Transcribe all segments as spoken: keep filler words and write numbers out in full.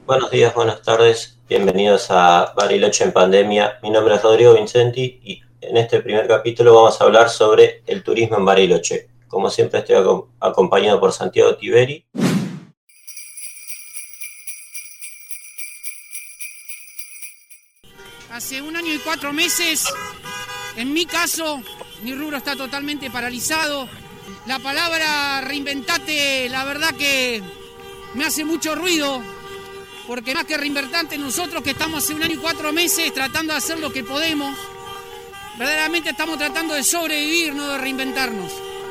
Buenos días, buenas tardes, bienvenidos a Bariloche en Pandemia. Mi nombre es Rodrigo Vincenti y en este primer capítulo vamos a hablar sobre el turismo en Bariloche. Como siempre estoy ac- acompañado por Santiago Tiberi. Hace un año y cuatro meses, en mi caso, mi rubro está totalmente paralizado. La palabra reinventate, la verdad que me hace mucho ruido, porque más que reinventante, nosotros que estamos hace un año y cuatro meses tratando de hacer lo que podemos, verdaderamente estamos tratando de sobrevivir, no de reinventarnos.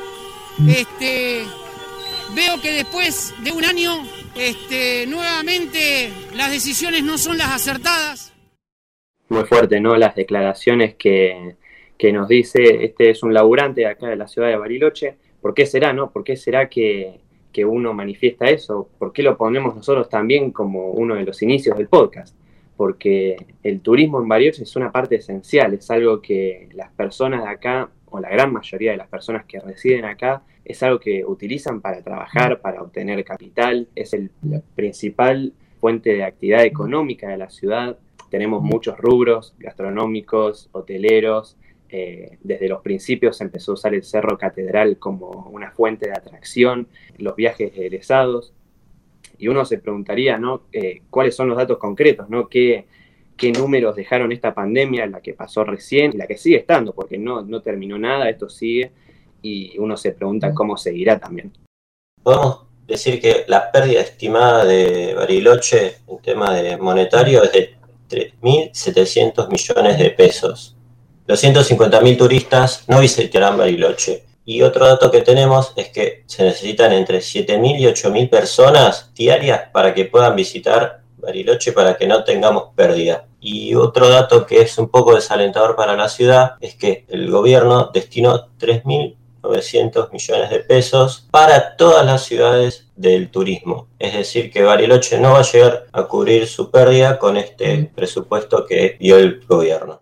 Este, veo que después de un año, este, nuevamente las decisiones no son las acertadas. Muy fuerte, ¿no? Las declaraciones que, que nos dice, este es un laburante de acá de la ciudad de Bariloche. ¿Por qué será, no? ¿Por qué será que, que uno manifiesta eso? ¿Por qué lo ponemos nosotros también como uno de los inicios del podcast? Porque el turismo en Bariloche es una parte esencial, es algo que las personas de acá, o la gran mayoría de las personas que residen acá, es algo que utilizan para trabajar, para obtener capital, es el, la principal fuente de actividad económica de la ciudad. Tenemos muchos rubros gastronómicos, hoteleros. Eh, desde los principios se empezó a usar el Cerro Catedral como una fuente de atracción, los viajes egresados. Y uno se preguntaría, ¿no? Eh, ¿cuáles son los datos concretos, ¿no? ¿Qué, qué números dejaron esta pandemia, la que pasó recién, y la que sigue estando? Porque no, no terminó nada, esto sigue, y uno se pregunta cómo seguirá también. Podemos decir que la pérdida estimada de Bariloche en tema de monetario es de tres mil setecientos millones de pesos. doscientos cincuenta mil turistas no visitarán Bariloche. Y otro dato que tenemos es que se necesitan entre siete mil y ocho mil personas diarias para que puedan visitar Bariloche para que no tengamos pérdida. Y otro dato que es un poco desalentador para la ciudad es que el gobierno destinó tres mil novecientos millones de pesos para todas las ciudades del turismo. Es decir, que Bariloche no va a llegar a cubrir su pérdida con este presupuesto que dio el gobierno.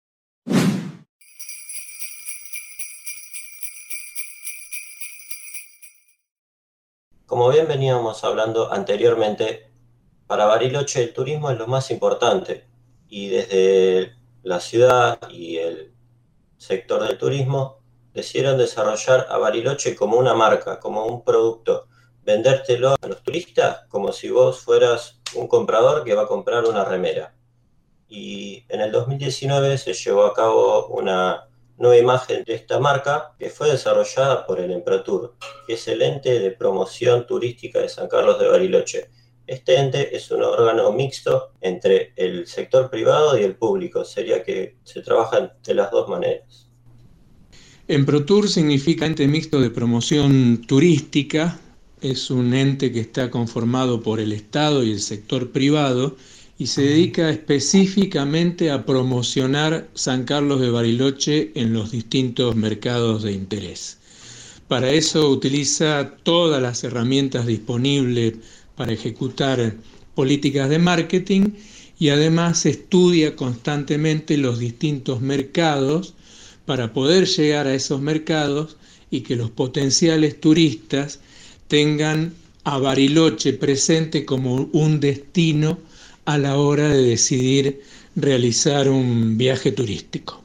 Como bien veníamos hablando anteriormente, para Bariloche el turismo es lo más importante y desde la ciudad y el sector del turismo decidieron desarrollar a Bariloche como una marca, como un producto, vendértelo a los turistas como si vos fueras un comprador que va a comprar una remera. Y en el dos mil diecinueve se llevó a cabo una nueva imagen de esta marca que fue desarrollada por el Emprotur, que es el ente de promoción turística de San Carlos de Bariloche. Este ente es un órgano mixto entre el sector privado y el público, sería que se trabaja de las dos maneras. Emprotur significa ente mixto de promoción turística, es un ente que está conformado por el Estado y el sector privado y se dedica específicamente a promocionar San Carlos de Bariloche en los distintos mercados de interés. Para eso utiliza todas las herramientas disponibles para ejecutar políticas de marketing y además estudia constantemente los distintos mercados para poder llegar a esos mercados y que los potenciales turistas tengan a Bariloche presente como un destino a la hora de decidir realizar un viaje turístico.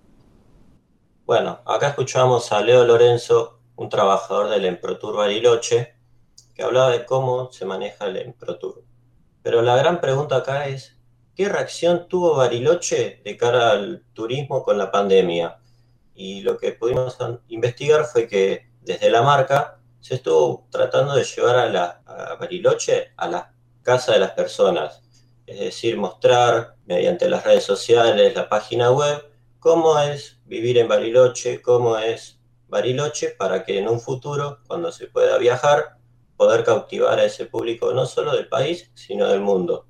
Bueno, acá escuchamos a Leo Lorenzo, un trabajador del Emprotur Bariloche, que hablaba de cómo se maneja el Emprotur. Pero la gran pregunta acá es, ¿qué reacción tuvo Bariloche de cara al turismo con la pandemia? Y lo que pudimos investigar fue que desde la marca se estuvo tratando de llevar a, la, a Bariloche a la casa de las personas. Es decir, mostrar mediante las redes sociales, la página web, cómo es vivir en Bariloche, cómo es Bariloche, para que en un futuro, cuando se pueda viajar, poder cautivar a ese público no solo del país, sino del mundo.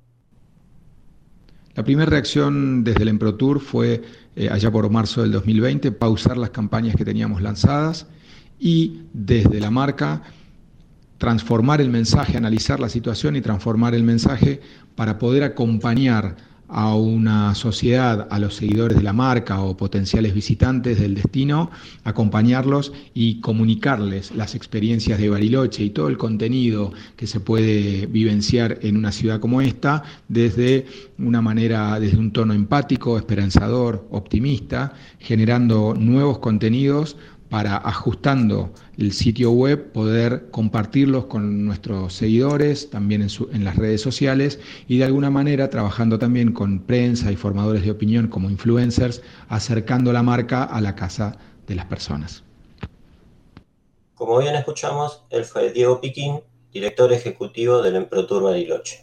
La primera reacción desde el Emprotur fue, eh, allá por marzo del dos mil veinte, pausar las campañas que teníamos lanzadas y desde la marca transformar el mensaje, analizar la situación y transformar el mensaje para poder acompañar a una sociedad, a los seguidores de la marca o potenciales visitantes del destino, acompañarlos y comunicarles las experiencias de Bariloche y todo el contenido que se puede vivenciar en una ciudad como esta desde una manera, desde un tono empático, esperanzador, optimista, generando nuevos contenidos para, ajustando el sitio web, poder compartirlos con nuestros seguidores, también en, su, en las redes sociales, y de alguna manera trabajando también con prensa y formadores de opinión como influencers, acercando la marca a la casa de las personas. Como bien escuchamos, él fue Diego Piquín, director ejecutivo del Emprotur Bariloche.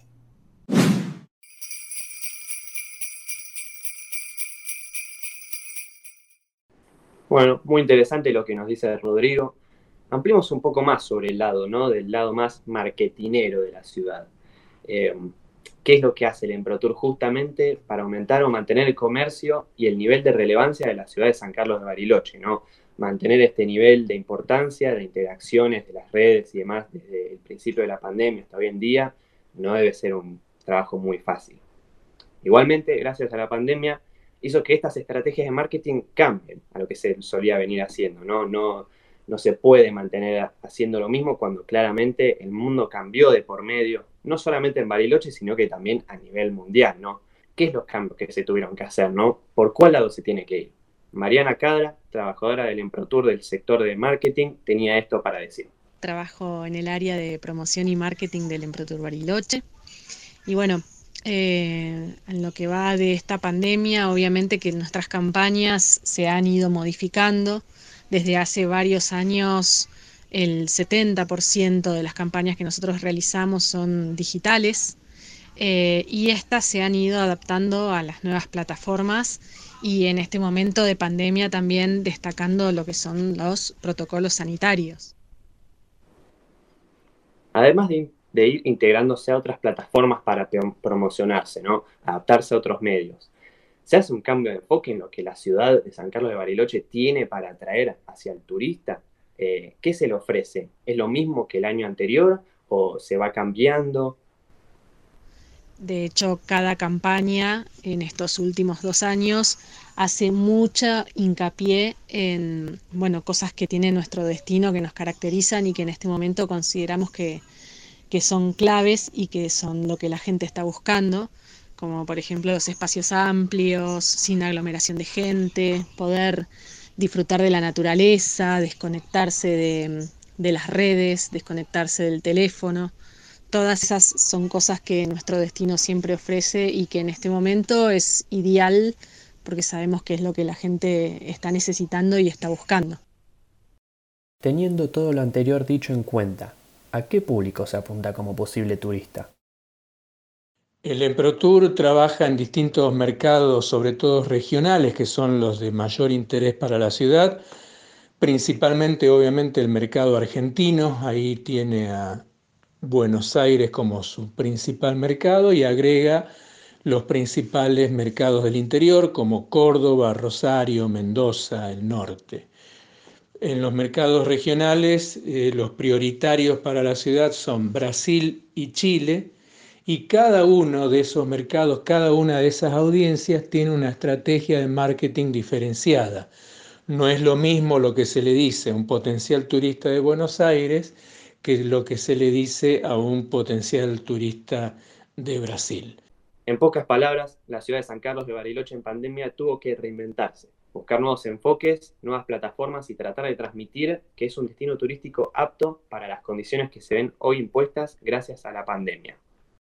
Bueno, muy interesante lo que nos dice Rodrigo. Ampliemos un poco más sobre el lado, ¿no? Del lado más marketinero de la ciudad. Eh, ¿Qué es lo que hace el Emprotur justamente para aumentar o mantener el comercio y el nivel de relevancia de la ciudad de San Carlos de Bariloche, ¿no? Mantener este nivel de importancia, de interacciones de las redes y demás desde el principio de la pandemia hasta hoy en día, no debe ser un trabajo muy fácil. Igualmente, gracias a la pandemia, hizo que estas estrategias de marketing cambien a lo que se solía venir haciendo, ¿no? No, no se puede mantener haciendo lo mismo cuando claramente el mundo cambió de por medio, no solamente en Bariloche, sino que también a nivel mundial, ¿no? ¿Qué es los cambios que se tuvieron que hacer, ¿no? ¿Por cuál lado se tiene que ir? Mariana Cadra, trabajadora del Emprotur del sector de marketing, tenía esto para decir. Trabajo en el área de promoción y marketing del Emprotur Bariloche. Y bueno, Eh, en lo que va de esta pandemia, obviamente que nuestras campañas se han ido modificando. Desde hace varios años el setenta por ciento de las campañas que nosotros realizamos son digitales, eh, y estas se han ido adaptando a las nuevas plataformas, y en este momento de pandemia también destacando lo que son los protocolos sanitarios. Además de de ir integrándose a otras plataformas para promocionarse, ¿no? Adaptarse a otros medios. ¿Se hace un cambio de enfoque en lo que la ciudad de San Carlos de Bariloche tiene para atraer hacia el turista? Eh, ¿Qué se le ofrece? ¿Es lo mismo que el año anterior o se va cambiando? De hecho, cada campaña en estos últimos dos años hace mucha hincapié en, bueno, cosas que tiene nuestro destino, que nos caracterizan y que en este momento consideramos que que son claves y que son lo que la gente está buscando, como por ejemplo los espacios amplios, sin aglomeración de gente, poder disfrutar de la naturaleza, desconectarse de, de las redes, desconectarse del teléfono. Todas esas son cosas que nuestro destino siempre ofrece y que en este momento es ideal porque sabemos que es lo que la gente está necesitando y está buscando. Teniendo todo lo anterior dicho en cuenta, ¿a qué público se apunta como posible turista? El Emprotur trabaja en distintos mercados, sobre todo regionales, que son los de mayor interés para la ciudad, principalmente obviamente el mercado argentino. Ahí tiene a Buenos Aires como su principal mercado y agrega los principales mercados del interior como Córdoba, Rosario, Mendoza, el norte. En los mercados regionales, eh, los prioritarios para la ciudad son Brasil y Chile, y cada uno de esos mercados, cada una de esas audiencias tiene una estrategia de marketing diferenciada. No es lo mismo lo que se le dice a un potencial turista de Buenos Aires que lo que se le dice a un potencial turista de Brasil. En pocas palabras, la ciudad de San Carlos de Bariloche en pandemia tuvo que reinventarse, buscar nuevos enfoques, nuevas plataformas y tratar de transmitir que es un destino turístico apto para las condiciones que se ven hoy impuestas gracias a la pandemia.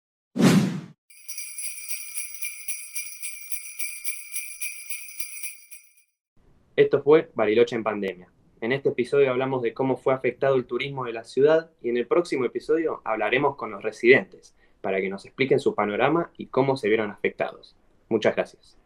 Esto fue Bariloche en pandemia. En este episodio hablamos de cómo fue afectado el turismo de la ciudad y en el próximo episodio hablaremos con los residentes para que nos expliquen su panorama y cómo se vieron afectados. Muchas gracias.